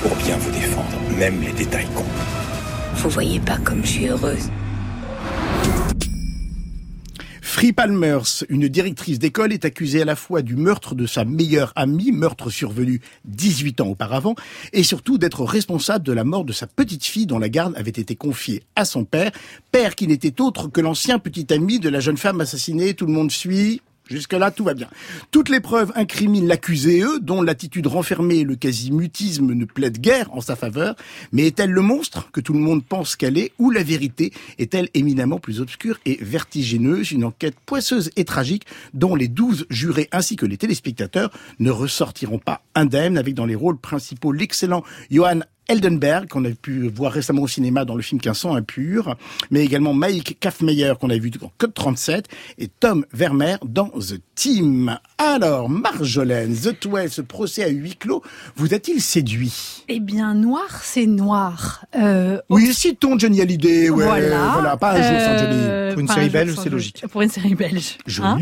pour bien vous défendre. Même les détails comptent. Vous voyez pas comme je suis heureuse. Free Palmers, une directrice d'école, est accusée à la fois du meurtre de sa meilleure amie, meurtre survenu 18 ans auparavant, et surtout d'être responsable de la mort de sa petite fille dont la garde avait été confiée à son père qui n'était autre que l'ancien petit ami de la jeune femme assassinée. Tout le monde suit? Jusque-là, tout va bien. Toutes les preuves incriminent l'accusé, dont l'attitude renfermée et le quasi-mutisme ne plaident guère en sa faveur. Mais est-elle le monstre que tout le monde pense qu'elle est, ou la vérité est-elle éminemment plus obscure et vertigineuse? Une enquête poisseuse et tragique dont les 12 jurés ainsi que les téléspectateurs ne ressortiront pas indemnes, avec dans les rôles principaux l'excellent Johan Eldenberg, qu'on a pu voir récemment au cinéma dans le film Qu'un sang impur, mais également Mike Kaffmeyer, qu'on a vu dans Code 37, et Tom Vermeer dans The Team. Alors, Marjolaine, The 12, ce procès à huis clos, vous a-t-il séduit? Eh bien, noir, c'est noir. Oui, citons Johnny Hallyday, ouais. Voilà, pas un jour sans Johnny. Pour une série belge, c'est logique. Pour une série belge.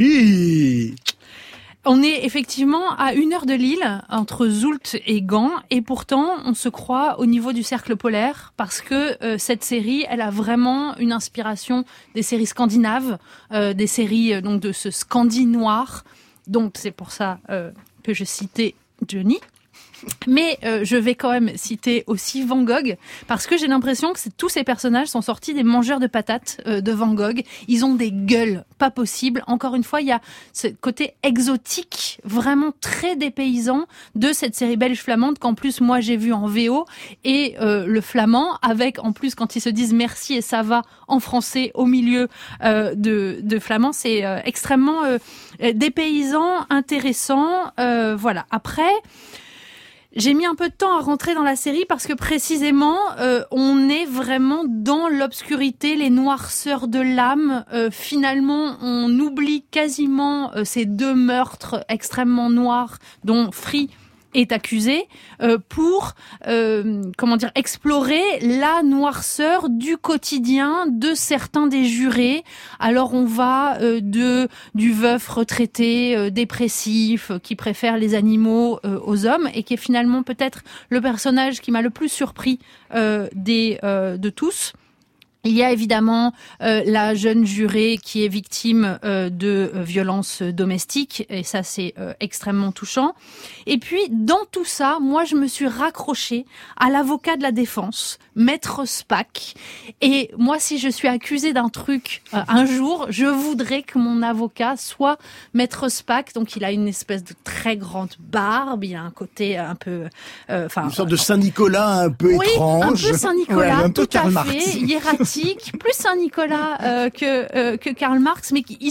Joli. On est effectivement à 1 heure de Lille, entre Zoult et Gand, et pourtant on se croit au niveau du cercle polaire, parce que cette série, elle a vraiment une inspiration des séries scandinaves, des séries donc de ce Scandi noir. Donc c'est pour ça que je citais Johnny. Mais je vais quand même citer aussi Van Gogh, parce que j'ai l'impression que tous ces personnages sont sortis des mangeurs de patates de Van Gogh. Ils ont des gueules pas possibles. Encore une fois, il y a ce côté exotique, vraiment très dépaysant de cette série belge flamande qu'en plus moi j'ai vu en VO, et le flamand avec en plus quand ils se disent merci et ça va en français au milieu de flamand, c'est extrêmement dépaysant, intéressant. Voilà. Après, j'ai mis un peu de temps à rentrer dans la série parce que précisément, on est vraiment dans l'obscurité, les noirceurs de l'âme. Finalement, on oublie quasiment ces 2 meurtres extrêmement noirs dont Free est accusé pour explorer la noirceur du quotidien de certains des jurés. Alors on va du veuf retraité dépressif qui préfère les animaux aux hommes, et qui est finalement peut-être le personnage qui m'a le plus surpris de tous. Il y a évidemment la jeune jurée qui est victime de violences domestiques, et ça c'est extrêmement touchant. Et puis dans tout ça, moi je me suis raccrochée à l'avocat de la défense, Maître Spack. Et moi, si je suis accusée d'un truc un jour, je voudrais que mon avocat soit Maître Spack. Donc il a une espèce de très grande barbe, il a un côté un peu une sorte de Saint-Nicolas un peu étrange. Un peu Saint-Nicolas, un peu tout à Karl Marx. fait, hiératique, plus Saint-Nicolas que Karl Marx, mais il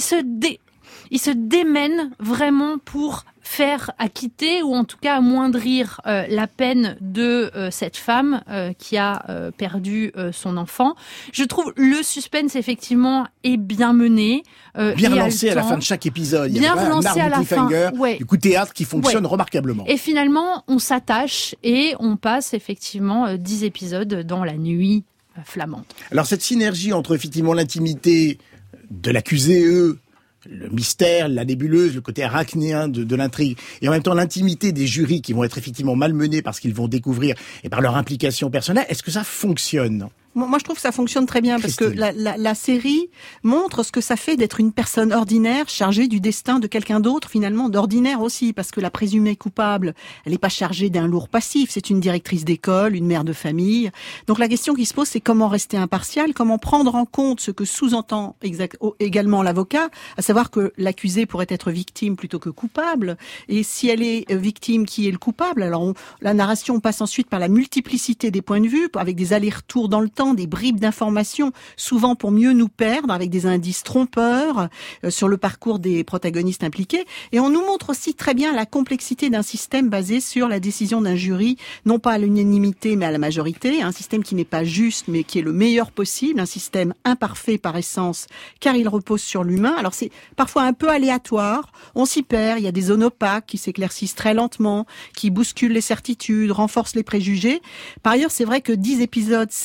se démène vraiment pour faire acquitter ou en tout cas amoindrir la peine de cette femme qui a perdu son enfant. Je trouve le suspense effectivement est bien mené, bien relancé à la fin de chaque épisode. Il y a un art à la fin, du coup théâtre qui fonctionne remarquablement. Et finalement, on s'attache et on passe effectivement 10 épisodes dans la nuit flamande. Alors cette synergie entre effectivement l'intimité de l'accusé, le mystère, la nébuleuse, le côté arachnéen de l'intrigue, et en même temps l'intimité des jurys qui vont être effectivement malmenés parce qu'ils vont découvrir et par leur implication personnelle, est-ce que ça fonctionne ? Moi, je trouve que ça fonctionne très bien parce que la série montre ce que ça fait d'être une personne ordinaire chargée du destin de quelqu'un d'autre, finalement d'ordinaire aussi, parce que la présumée coupable, elle n'est pas chargée d'un lourd passif. C'est une directrice d'école, une mère de famille. Donc la question qui se pose, c'est comment rester impartial, comment prendre en compte ce que sous-entend également l'avocat, à savoir que l'accusé pourrait être victime plutôt que coupable. Et si elle est victime, qui est le coupable ? Alors la narration passe ensuite par la multiplicité des points de vue, avec des allers-retours dans le temps, des bribes d'informations, souvent pour mieux nous perdre, avec des indices trompeurs sur le parcours des protagonistes impliqués. Et on nous montre aussi très bien la complexité d'un système basé sur la décision d'un jury, non pas à l'unanimité mais à la majorité, un système qui n'est pas juste mais qui est le meilleur possible, un système imparfait par essence car il repose sur l'humain. Alors c'est parfois un peu aléatoire, on s'y perd, il y a des zones opaques qui s'éclaircissent très lentement, qui bousculent les certitudes, renforcent les préjugés. Par ailleurs, c'est vrai que 10 épisodes, c'est beaucoup,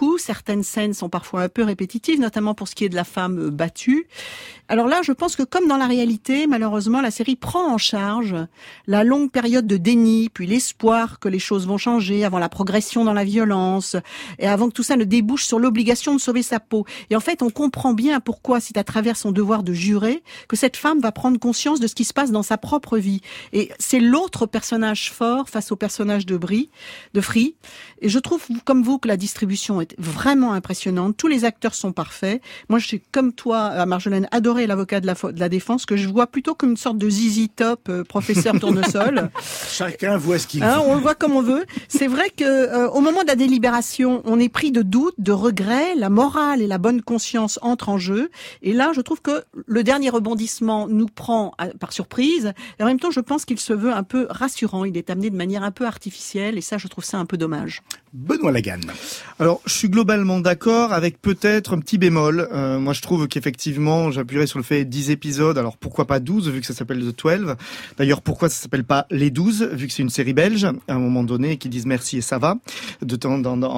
beaucoup. Certaines scènes sont parfois un peu répétitives, notamment pour ce qui est de la femme battue. Alors là, je pense que comme dans la réalité, malheureusement, la série prend en charge la longue période de déni, puis l'espoir que les choses vont changer avant la progression dans la violence, et avant que tout ça ne débouche sur l'obligation de sauver sa peau. Et en fait, on comprend bien pourquoi, c'est à travers son devoir de jurer, que cette femme va prendre conscience de ce qui se passe dans sa propre vie. Et c'est l'autre personnage fort face au personnage de Free. Et je trouve, comme vous, que la distribution est vraiment impressionnante. Tous les acteurs sont parfaits. Moi, je suis comme toi, Marjolaine, adoré l'avocat de la défense, que je vois plutôt comme une sorte de ZZ Top, professeur Tournesol. Chacun voit ce qu'il veut. On le voit comme on veut. C'est vrai que au moment de la délibération, on est pris de doutes, de regrets. La morale et la bonne conscience entrent en jeu. Et là, je trouve que le dernier rebondissement nous prend par surprise. Et en même temps, je pense qu'il se veut un peu rassurant. Il est amené de manière un peu artificielle. Et ça, je trouve ça un peu dommage. Benoît Lagan. Alors, je suis globalement d'accord avec peut-être un petit bémol. Moi, je trouve qu'effectivement, j'appuierais sur le fait 10 épisodes. Alors, pourquoi pas 12, vu que ça s'appelle The 12. D'ailleurs, pourquoi ça s'appelle pas Les 12, vu que c'est une série belge, à un moment donné, qui disent merci et ça va, de temps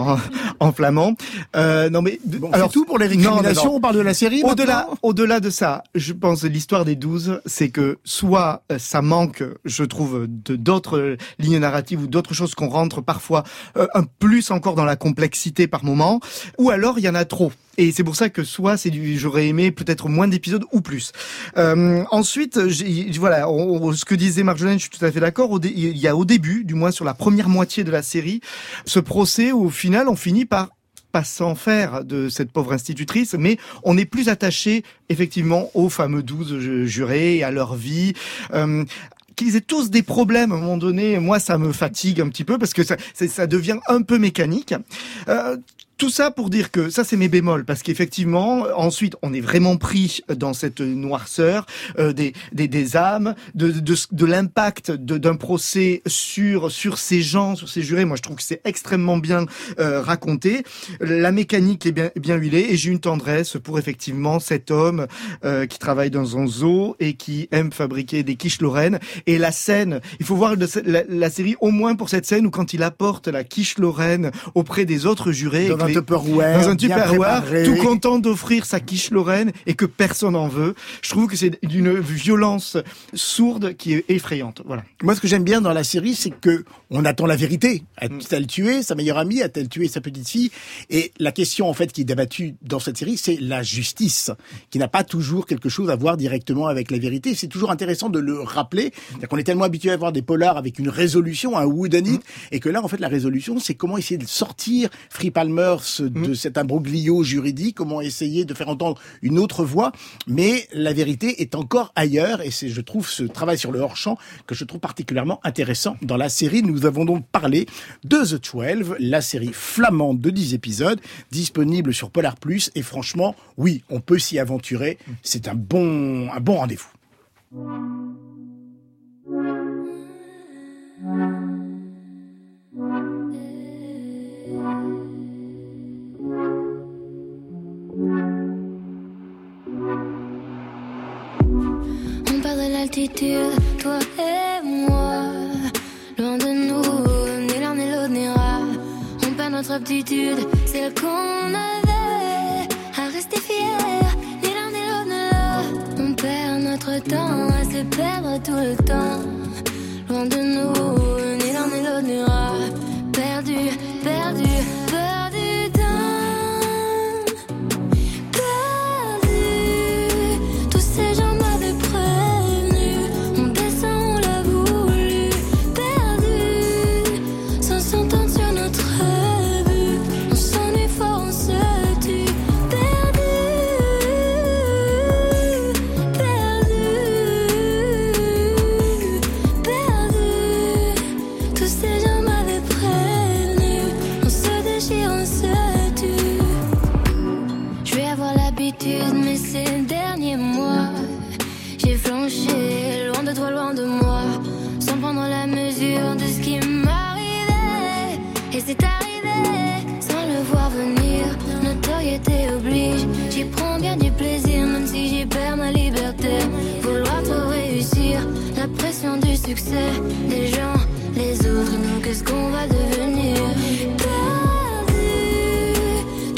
en flamand. Non, mais, alors, c'est tout pour les récriminations, on parle de la série. Au-delà de ça, je pense que l'histoire des 12, c'est que soit ça manque, je trouve, d'autres lignes narratives ou d'autres choses qu'on rentre parfois un plus encore dans la complexité par moment, ou alors il y en a trop. Et c'est pour ça que soit j'aurais aimé peut-être moins d'épisodes ou plus. Ensuite, voilà, ce que disait Marjolaine, je suis tout à fait d'accord. Il y a au début, du moins sur la première moitié de la série, ce procès où au final on finit par pas s'en faire de cette pauvre institutrice, mais on est plus attaché effectivement aux fameux 12 jurés et à leur vie. Qu'ils aient tous des problèmes à un moment donné, moi ça me fatigue un petit peu parce que ça devient un peu mécanique. Tout ça pour dire que ça c'est mes bémols, parce qu'effectivement ensuite on est vraiment pris dans cette noirceur des âmes, de l'impact d'un procès sur ces gens, sur ces jurés. Moi je trouve que c'est extrêmement bien raconté. La mécanique est bien huilée et j'ai une tendresse pour effectivement cet homme qui travaille dans un zoo et qui aime fabriquer des quiches Lorraine. Et la scène, il faut voir la série au moins pour cette scène où quand il apporte la quiche Lorraine auprès des autres jurés, dans un Tupperware, tout content d'offrir sa quiche Lorraine et que personne n'en veut. Je trouve que c'est d'une violence sourde qui est effrayante. Voilà. Moi, ce que j'aime bien dans la série, c'est que on attend la vérité. A-t-elle tué sa meilleure amie? A-t-elle tué sa petite fille? Et la question, en fait, qui est débattue dans cette série, c'est la justice, qui n'a pas toujours quelque chose à voir directement avec la vérité. C'est toujours intéressant de le rappeler. C'est-à-dire qu'on est tellement habitué à voir des polars avec une résolution, un whodunit, et que là, en fait, la résolution, c'est comment essayer de sortir Free Palmers de cet imbroglio juridique, comment essayer de faire entendre une autre voix, mais la vérité est encore ailleurs, et c'est, je trouve, ce travail sur le hors-champ que je trouve particulièrement intéressant dans la série. Nous avons donc parlé de The 12, la série flamande de 10 épisodes, disponible sur Polar+, et franchement, oui, on peut s'y aventurer, c'est un bon rendez-vous. L'altitude, toi et moi, loin de nous, ni l'un ni l'autre n'ira. On perd notre aptitude, celle qu'on avait à rester fiers, ni l'un ni l'autre ne l'a. On perd notre temps à se perdre tout le temps. Loin de nous, ni l'un ni l'autre n'ira. Perdu, perdu, perdu temps. Perdu, tous ces gens m'avaient prévenu. On descend, on l'a voulu. Perdu, sans s'entendre sur notre but. On s'ennuie fort, on se tue. Perdu, perdu, perdu. Tous ces gens m'avaient prévenu. On se déchire, on se tue. Je vais avoir l'habitude, mais ces derniers mois, j'ai flanché, loin de toi, loin de moi, sans prendre la mesure de ce qui m'arrivait. Et c'est arrivé, sans le voir venir, notoriété oblige. J'y prends bien du plaisir, même si j'y perds ma liberté. Vouloir trop réussir, la pression du succès, des gens, les autres, nous, qu'est-ce qu'on va devenir? Perdu,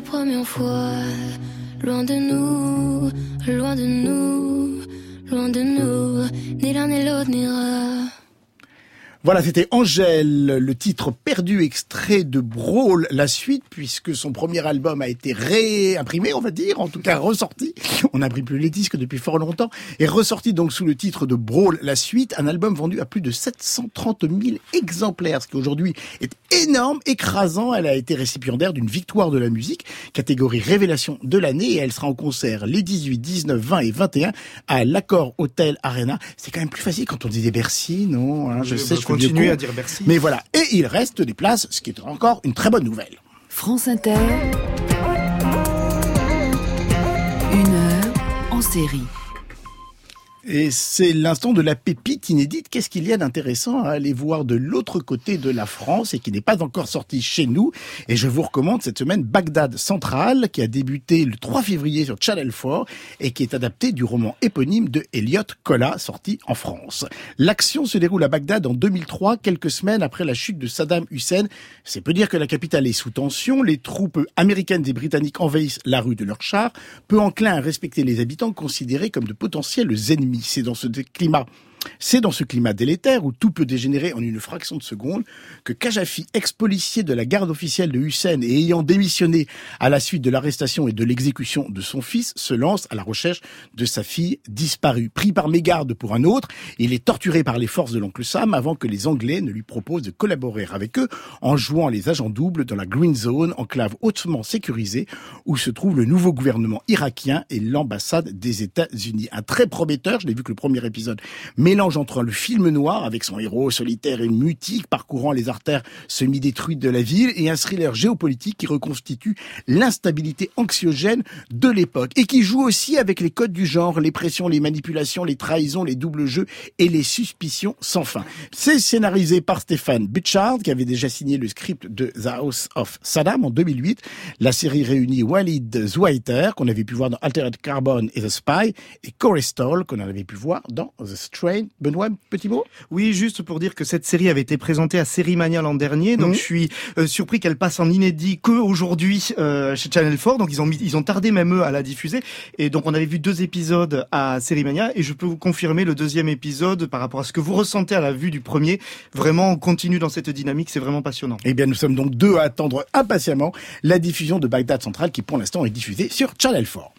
première fois. Loin de nous, loin de nous, loin de nous, ni l'un ni l'autre n'ira. Voilà, c'était Angèle, le titre perdu extrait de Brawl, la suite, puisque son premier album a été réimprimé, on va dire, en tout cas ressorti. On n'imprime plus les disques depuis fort longtemps. Et ressorti donc sous le titre de Brawl, la suite, un album vendu à plus de 730 000 exemplaires, ce qui aujourd'hui est énorme, écrasant. Elle a été récipiendaire d'une victoire de la musique, catégorie révélation de l'année, et elle sera en concert les 18, 19, 20 et 21 à l'Accor Hotel Arena. C'est quand même plus facile quand on dit des Bercy, non, hein, je sais, je continuer à dire merci. Mais voilà, et il reste des places, ce qui est encore une très bonne nouvelle. France Inter, 1 heure en série. Et c'est l'instant de la pépite inédite. Qu'est-ce qu'il y a d'intéressant à aller voir de l'autre côté de la France et qui n'est pas encore sorti chez nous? Et je vous recommande cette semaine Bagdad Central, qui a débuté le 3 février sur Channel 4 et qui est adapté du roman éponyme de Elliot Kolla, sorti en France. L'action se déroule à Bagdad en 2003, quelques semaines après la chute de Saddam Hussein. C'est peu dire que la capitale est sous tension. Les troupes américaines et britanniques envahissent la rue de leurs chars, peu enclins à respecter les habitants considérés comme de potentiels ennemis. C'est dans ce climat délétère où tout peut dégénérer en une fraction de seconde que Kajafi, ex-policier de la garde officielle de Hussein et ayant démissionné à la suite de l'arrestation et de l'exécution de son fils, se lance à la recherche de sa fille disparue. Pris par mégarde pour un autre, il est torturé par les forces de l'oncle Sam avant que les Anglais ne lui proposent de collaborer avec eux en jouant les agents doubles dans la Green Zone, enclave hautement sécurisée où se trouve le nouveau gouvernement irakien et l'ambassade des États-Unis. Un très prometteur, je l'ai vu que le premier épisode mélange entre le film noir avec son héros solitaire et mutique parcourant les artères semi-détruites de la ville et un thriller géopolitique qui reconstitue l'instabilité anxiogène de l'époque et qui joue aussi avec les codes du genre, les pressions, les manipulations, les trahisons, les doubles jeux et les suspicions sans fin. C'est scénarisé par Stéphane Butchard qui avait déjà signé le script de The House of Saddam en 2008. La série réunit Walid Zouaiter qu'on avait pu voir dans Altered Carbon et The Spy et Corey Stoll qu'on avait pu voir dans The Strain. Benoît, petit mot? Oui, juste pour dire que cette série avait été présentée à Sérimania l'an dernier, donc je suis surpris qu'elle passe en inédit qu'aujourd'hui chez Channel 4, donc ils ont tardé même eux à la diffuser, et donc on avait vu 2 épisodes à Sérimania, et je peux vous confirmer le 2e épisode par rapport à ce que vous ressentez à la vue du premier. Vraiment, on continue dans cette dynamique, c'est vraiment passionnant. Eh bien, nous sommes donc 2 à attendre impatiemment la diffusion de Bagdad Central qui pour l'instant est diffusée sur Channel 4.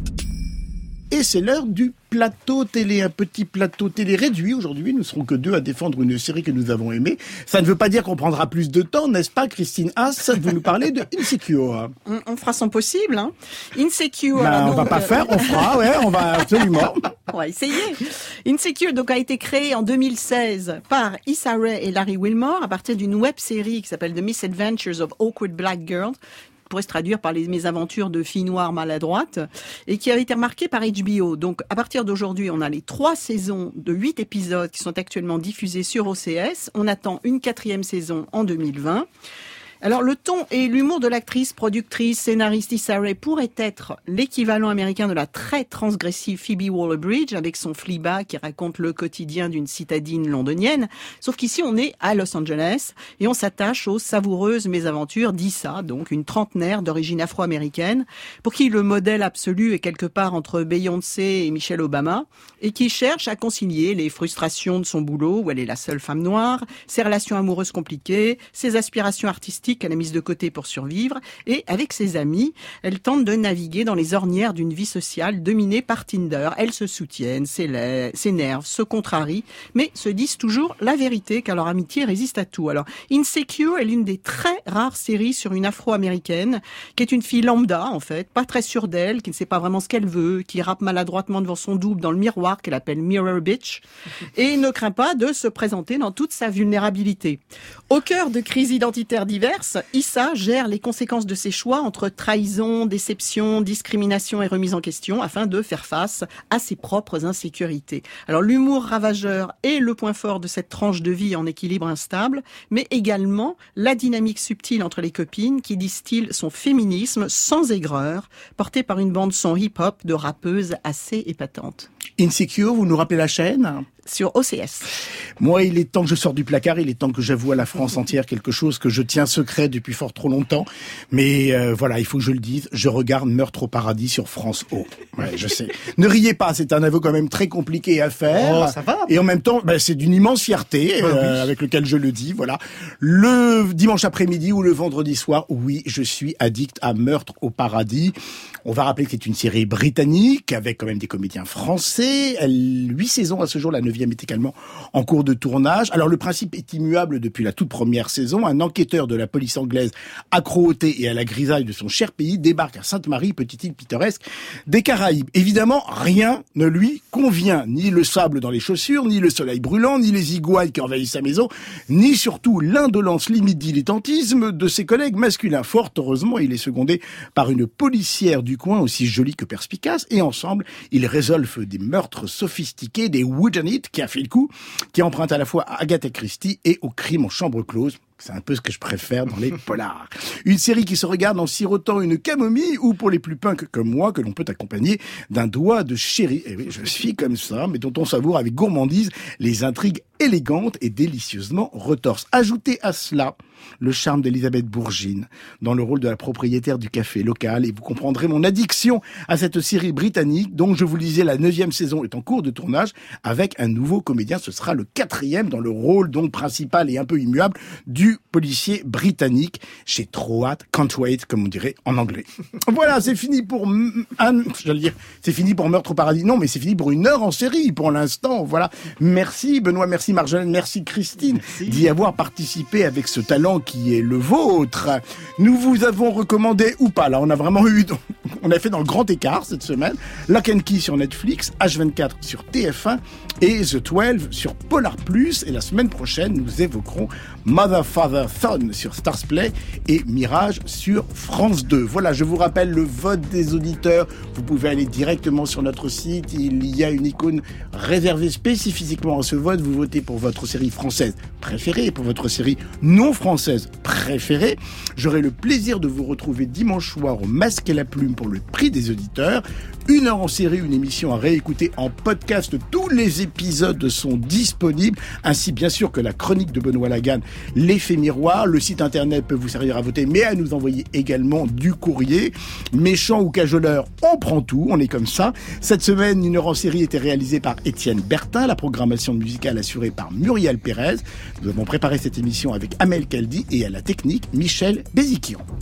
Et c'est l'heure du plateau télé, un petit plateau télé réduit. Aujourd'hui, nous serons que 2 à défendre une série que nous avons aimée. Ça ne veut pas dire qu'on prendra plus de temps, n'est-ce pas, Christine Haas? Vous nous parlez de Insecure. On fera son possible, hein. Insecure. On va pas faire, on fera, ouais, on va absolument. On va essayer. Insecure, donc, a été créé en 2016 par Issa Rae et Larry Wilmore à partir d'une web-série qui s'appelle The Misadventures of Awkward Black Girls, pourrait se traduire par les mésaventures de filles noires maladroites, et qui avait été remarqué par HBO. Donc, à partir d'aujourd'hui, on a les 3 saisons de 8 épisodes qui sont actuellement diffusés sur OCS. On attend une 4e saison en 2020. Alors, le ton et l'humour de l'actrice, productrice, scénariste Issa Rae pourrait être l'équivalent américain de la très transgressive Phoebe Waller-Bridge avec son Fleabag qui raconte le quotidien d'une citadine londonienne. Sauf qu'ici, on est à Los Angeles et on s'attache aux savoureuses mésaventures d'Issa, donc une trentenaire d'origine afro-américaine, pour qui le modèle absolu est quelque part entre Beyoncé et Michelle Obama et qui cherche à concilier les frustrations de son boulot où elle est la seule femme noire, ses relations amoureuses compliquées, ses aspirations artistiques qu'elle a mise de côté pour survivre, et avec ses amis, elle tente de naviguer dans les ornières d'une vie sociale dominée par Tinder. Elles se soutiennent, s'énervent, se contrarient, mais se disent toujours la vérité, car leur amitié résiste à tout. Alors, Insecure est l'une des très rares séries sur une afro-américaine, qui est une fille lambda, en fait, pas très sûre d'elle, qui ne sait pas vraiment ce qu'elle veut, qui rappe maladroitement devant son double dans le miroir, qu'elle appelle Mirror Bitch, et ne craint pas de se présenter dans toute sa vulnérabilité. Au cœur de crises identitaires diverses, Issa gère les conséquences de ses choix entre trahison, déception, discrimination et remise en question afin de faire face à ses propres insécurités. Alors l'humour ravageur est le point fort de cette tranche de vie en équilibre instable, mais également la dynamique subtile entre les copines qui distille son féminisme sans aigreur, porté par une bande son hip-hop de rappeuses assez épatantes. Insecure, vous nous rappelez la chaîne ? Sur OCS. Moi, il est temps que je sorte du placard, il est temps que j'avoue à la France entière quelque chose que je tiens secret depuis fort trop longtemps. Mais voilà, il faut que je le dise, je regarde Meurtre au paradis sur France O. Ouais, je sais. Ne riez pas, c'est un aveu quand même très compliqué à faire. Oh, ça va. Et en même temps, c'est d'une immense fierté Oui. avec lequel je le dis. Voilà. Le dimanche après-midi ou le vendredi soir, oui, je suis addict à Meurtre au paradis. On va rappeler que c'est une série britannique avec quand même des comédiens français. 8 saisons à ce jour, la 9e est également en cours de tournage. Alors le principe est immuable depuis la toute première saison. Un enquêteur de la police anglaise, accro au thé et à la grisaille de son cher pays, débarque à Sainte-Marie, petite île pittoresque des Caraïbes. Évidemment, rien ne lui convient. Ni le sable dans les chaussures, ni le soleil brûlant, ni les iguales qui envahissent sa maison, ni surtout l'indolence limite dilettantisme de ses collègues masculins. Fort heureusement, il est secondé par une policière du coin aussi jolie que perspicace, et ensemble, ils résolvent des meurtres sophistiqués, des whodunit qui a fait le coup, qui emprunte à la fois à Agatha Christie et au crime en chambre close. C'est un peu ce que je préfère dans les polars. Une série qui se regarde en sirotant une camomille ou pour les plus punks comme moi, que l'on peut accompagner d'un doigt de chéri. Et oui, je suis comme ça, mais dont on savoure avec gourmandise les intrigues élégantes et délicieusement retorses. Ajoutez à cela le charme d'Elisabeth Bourgine dans le rôle de la propriétaire du café local et vous comprendrez mon addiction à cette série britannique dont je vous le disais, la 9e saison est en cours de tournage avec un nouveau comédien. Ce sera le 4e dans le rôle donc principal et un peu immuable du policier britannique. J'ai trop hâte, can't wait, comme on dirait en anglais. Voilà, c'est fini pour c'est fini pour Meurtre au paradis. Non, mais c'est fini pour 1 heure en série pour l'instant. Voilà. Merci Benoît, merci Marjolaine, merci Christine d'y avoir participé avec ce talent qui est le vôtre. Nous vous avons recommandé ou pas, là on a vraiment on a fait dans le grand écart cette semaine, Lock and Key sur Netflix, H24 sur TF1 et The 12 sur Polar Plus, et la semaine prochaine nous évoquerons Mother Father Son sur Starzplay et Mirage sur France 2. Voilà, je vous rappelle le vote des auditeurs, vous pouvez aller directement sur notre site, il y a une icône réservée spécifiquement à ce vote, vous votez pour votre série française préférée, pour votre série non française préférée. J'aurai le plaisir de vous retrouver dimanche soir au Masque et la Plume pour le prix des auditeurs. 1 heure en série, une émission à réécouter en podcast. Tous les épisodes sont disponibles, ainsi bien sûr que la chronique de Benoît Lagarde, L'effet miroir. Le site internet peut vous servir à voter, mais à nous envoyer également du courrier. Méchant ou cajoleur, on prend tout, on est comme ça. Cette semaine, 1 heure en série était réalisée par Étienne Bertin, la programmation musicale assurée par Muriel Pérez. Nous avons préparé cette émission avec Amel Kaldi et à la technique, Michel Béziquian.